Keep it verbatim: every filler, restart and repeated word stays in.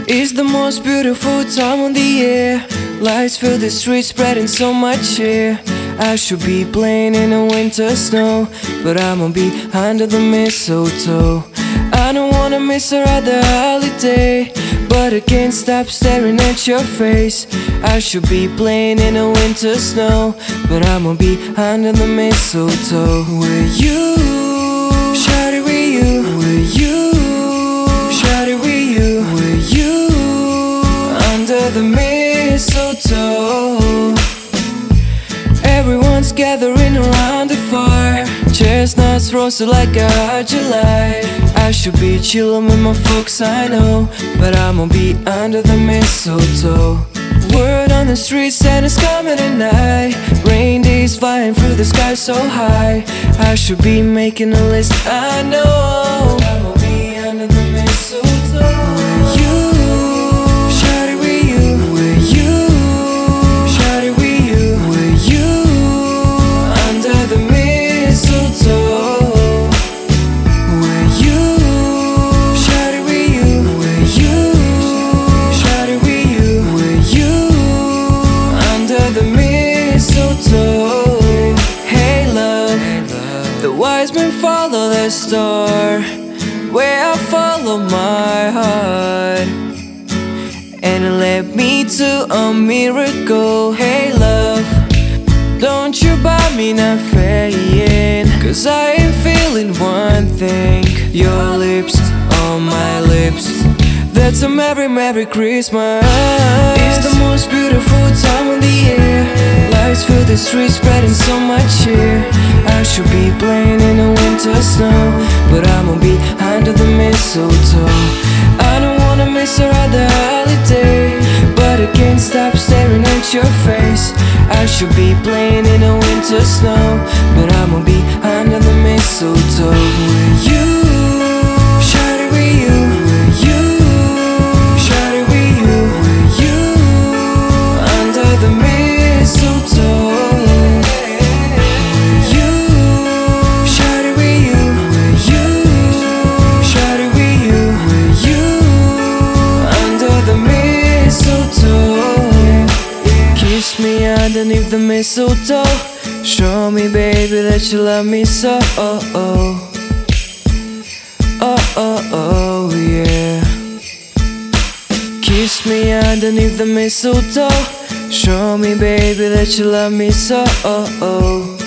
It's the most beautiful time of the year. Lights fill the streets, spreading so much cheer. I should be playing in the winter snow, but I'ma be under the mistletoe. I don't wanna miss her at the holiday, but I can't stop staring at your face. I should be playing in the winter snow, but I'ma be under the mistletoe. With you, shawty, with you, with you, shawty, with you, with you, under the mistletoe. Everyone's gathering around the fire, chestnuts roasted like a hot July. I should be chillin' with my folks, I know, but I'ma be under the mistletoe. Word on the street said it's coming tonight. Rain days flying through the sky so high. I should be making a list, I know. I'ma be under the mistletoe. With you, shawty, with you, with you, shawty, with you, with you, under the mistletoe. With you, shawty, with you, with you, shawty, with you, with you, under the mistletoe. Hey love, the wise men follow the star, where I follow my heart, and it led me to a miracle. Hey love, don't you buy me nothing, cause I am feeling one thing. Your lips on my lips, that's a merry, merry Christmas. It's the most beautiful time of the year. Lights fill the streets, spreading so much cheer. I should be playing in the winter snow, but I'ma be under the mistletoe. I don't wanna miss her at the holiday, but I can't stop staring at your face. I should be playing in the winter snow, but I'ma be under the mistletoe. With you, shawty, with you, with you, shawty, with you, with you, under the mistletoe. With you, shawty, with you, with you, shawty, with you, with you, under the mistletoe. Kiss me underneath the mistletoe. Show me, baby, that you love me so. Oh, oh, oh, oh, oh, yeah. Kiss me underneath the mistletoe. Show me, baby, that you love me so. Oh, oh.